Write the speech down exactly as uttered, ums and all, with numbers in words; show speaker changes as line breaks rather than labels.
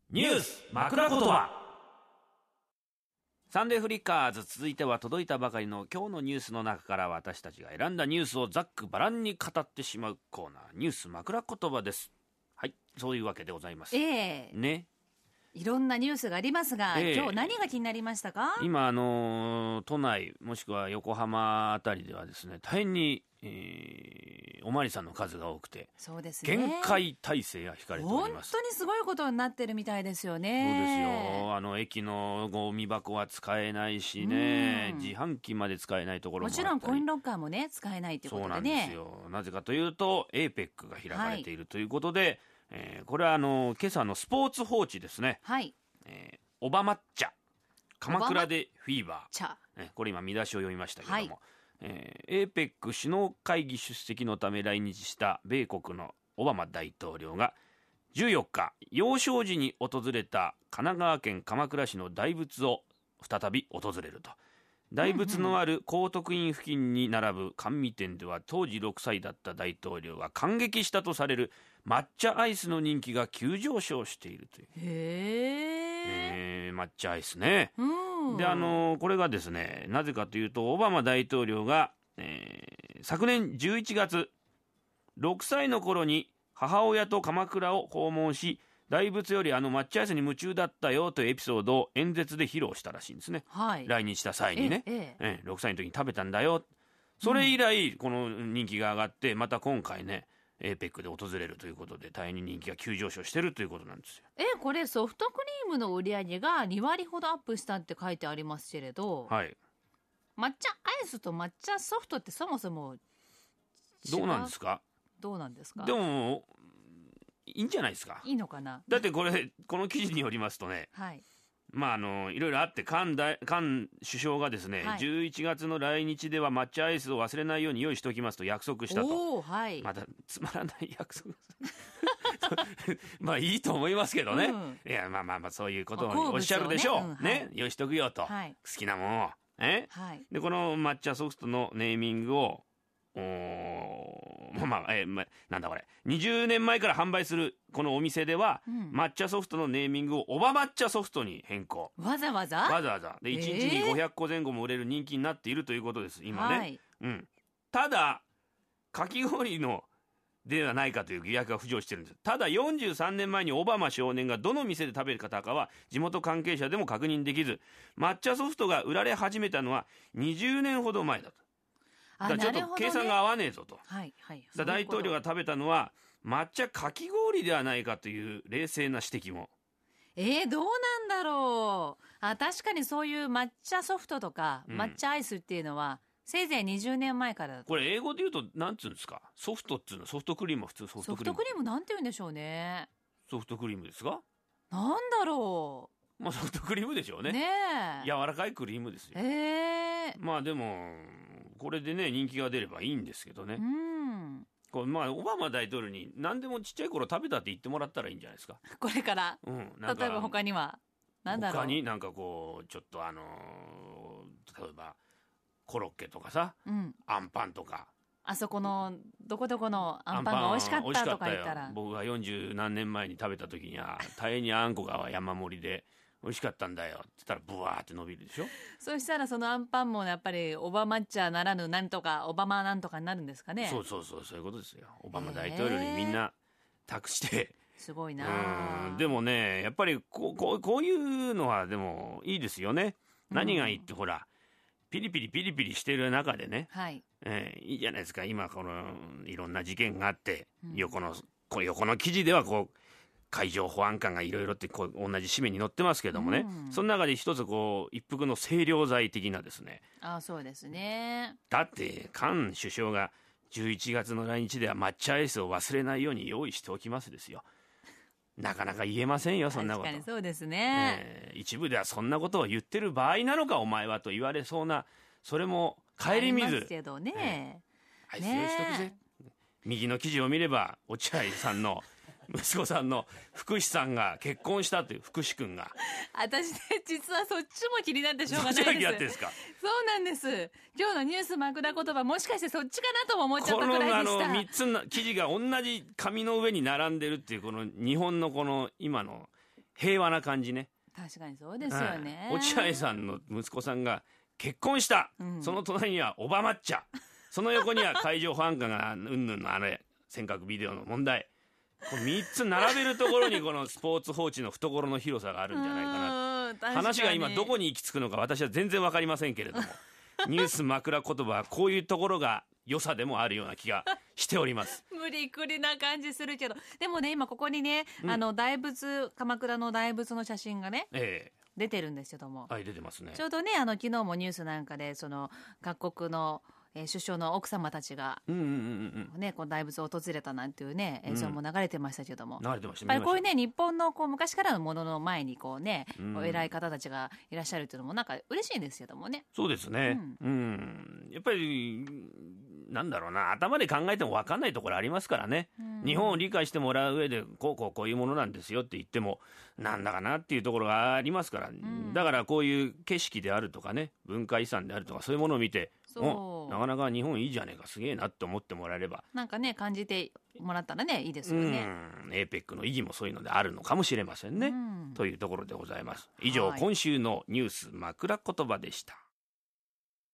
ニュース枕言葉。サンデーフリッカーズ、続いては届いたばかりの今日のニュースの中から私たちが選んだニュースをざっくばらんに語ってしまうコーナー、ニュース枕言葉です。はい、そういうわけでございます。
ええ
ね、
いろんなニュースがありますが、
ええ
今日何が気になりましたか？
今あのー都内もしくは横浜あたりではですね、大変に、えーおまわりさんの数が多くて、
そうですね、
厳戒態勢が引かれてお
本
ります。
当にすごいことになってるみたいですよ
そう
ね。
ですよ。あの駅のゴミ箱は使えないしね、
うん
自販機まで使えないところもあ
も
ったり、
ちろんコインロッカーもね使えないという
そうなん
ことでね。
ですよ。なぜかというと エーペック が開かれているということで、えーこれはあの今朝のスポーツ報知ですね、
はい、
えーオバマッチャ鎌倉でフィーバ
茶、
ー、ねこれ今見出しを読みましたけども、
はい
えー、エーペック 首脳会議出席のため来日した米国のオバマ大統領がじゅうよっか、幼少時に訪れた神奈川県鎌倉市の大仏を再び訪れると。大仏のある高徳院付近に並ぶ甘味店では、当時ろくさいだった大統領が感激したとされる抹茶アイスの人気が急上昇しているという、
へえ、
えー抹茶アイスね。
うん、
であのこれがですね、なぜかというとオバマ大統領が、えー昨年じゅういちがつ、ろくさいの頃に母親と鎌倉を訪問し、大仏よりあの抹茶アイスに夢中だったよというエピソードを演説で披露したらしいんですね、
はい、
来日した際にね、
ええええ
ええろくさいの時に食べたんだよ。それ以来この人気が上がって、また今回ね エーペック で訪れるということで大変に人気が急上昇してるということなんですよ。
えこれソフトクリームの売り上げがにわりほどアップしたって書いてありますけれど、
はい、
抹茶アイスと抹茶ソフトってそもそも違
どうなんですか？
どうなんですか？
でもいいんじゃないですか。
いいのかな。
だってこれこの記事によりますとね、
はい、
まああのいろいろあって、菅大菅首相がですね、
はい
じゅういちがつの来日では抹茶アイスを忘れないように用意しておきますと約束したと。
おー、はい、
またつまらない約束まあいいと思いますけどね、
うん、
いやまあまあまあそういうこと
まあ好物をね
をおっしゃるでしょうね、
うんはい、
用意しとくよと、
はい、
好きなものをえ、
はい、
でこの抹茶ソフトのネーミングをおまあまあ、えーまあ、なんだこれにじゅうねんまえから販売するこのお店では、
うん、
抹茶ソフトのネーミングをオバ抹茶ソフトに変更。
わざわざ
わざわざでいちにちにごひゃっこぜん後も売れる人気になっているということです今ね、
はい、
うん、ただかき氷のではないかという疑惑が浮上してるんです。ただよんじゅうさんねんまえにオバマ少年がどの店で食べる方かは地元関係者でも確認できず、抹茶ソフトが売られ始めたのはにじゅうねんほど前だと。だからちょっと計算が合わねえぞと、
はいはい、
だ大統領が食べたのは抹茶かき氷ではないかという冷静な指摘も。
えー、どうなんだろう。あ、確かにそういう抹茶ソフトとか、
うん
抹茶アイスっていうのはせいぜいにじゅうねんまえからだと。
これ英語で言うとなんつうんですか？ソフトっつうの、ソフトクリームは普通ソフトクリーム
ソフトクリームなんて言うんでしょうね。
ソフトクリームですが、
なんだろ
まあソフトクリームでしょう
う
ね。
ねえ、
柔らかいクリームですよ。
えー、
まあでもこれでね人気が出ればいいんですけどね、
うん、
これまあオバマ大統領に何でもちっちゃい頃食べたって言ってもらったらいいんじゃないですか。
これから
うん、なんか
例えば他にはなんだろう。
他になんかこうちょっとあのー例えばコロッケとかさ、
うん、
アンパンとか、
あそこのどこどこのアンパンが美味しかったとか言ったら、
よ僕がよんじゅうなんねんまえに食べた時には大変にあんこが山盛りで美味しかったんだよって言ったらブワーって伸びるでしょ。
そうしたらそのアンパンもやっぱりオバマッチャならぬなんとかオバマなんとかになるんですかね。
そうそうそう、そういうことですよ。オバマ大統領にみんな託して
すごいな。
うんでもねやっぱりこう、こう、こういうのはでもいいですよね。何がいいって、ほらピリピリピリピリしてる中でね、
はい、
えーいいじゃないですか。今このいろんな事件があって、
うん
横のこう横の記事ではこう海上保安官がいろいろってこう同じ紙面に載ってますけどもね、
うん
その中で一つこう一服の清涼剤的なですね。
あ、そうですね。
だって菅首相がじゅういちがつの来日では抹茶アイスを忘れないように用意しておきますですよ。なかなか言えませんよそんなこと。
確かにそうですね、
えー一部ではそんなことを言ってる場合なのかお前はと言われそうな、それも顧み
ありま
ず
すけどね、
アイス用意しとくぜ、右の記事を見れば落合さんの息子さんの福士さんが結婚したという、福士君が。
私ね実はそっちも気になってしょうがないです。
そっちが気になってんですか？
そうなんです。今日のニュース枕言葉もしかしてそっちかなとも思っちゃったくらいでした。
このあのみっつの記事が同じ紙の上に並んでるっていうこの日本のこの今の平和な感じね。
確かにそうですよね、
はい、落合さんの息子さんが結婚した、うん、その隣にはオバ抹茶、その横には海上保安官がうんぬんのあれ尖閣ビデオの問題、これみっつ並べるところにこのスポーツ報知の懐の広さがあるんじゃないかな。話が今どこに行き着くのか私は全然わかりませんけれどもニュース枕言葉はこういうところが良さでもあるような気がしております。
無理くりな感じするけど、でもね今ここにね、うん、あの大仏、鎌倉の大仏の写真がね、えー、出てるんですけども、
はい、出てますね。
ちょうどねあの昨日もニュースなんかでその各国のえー、首相の奥様たちが、うんうんうんうん、ね、この大仏を訪れたなんていうね映像も流れてましたけども、
うん、流れてました。
やっぱりこういうね日本のこう昔からのものの前にこうね、うん、お偉い方たちがいらっしゃるっていうのもなんか嬉しいんですけどもね。
そうですね、うんうん、やっぱりなんだろうな、頭で考えても分かんないところありますからね、うん、日本を理解してもらう上でこうこうこういうものなんですよって言ってもなんだかなっていうところがありますから、うん、だからこういう景色であるとかね文化遺産であるとかそういうものを見てなかなか日本いいじゃねえかすげえなって思ってもらえれば
なんかね感じてもらったらねいいですよね。
うん エーペック の意義もそういうのであるのかもしれませんね、うん、というところでございます。以上、はい、今週のニュース枕言葉でした。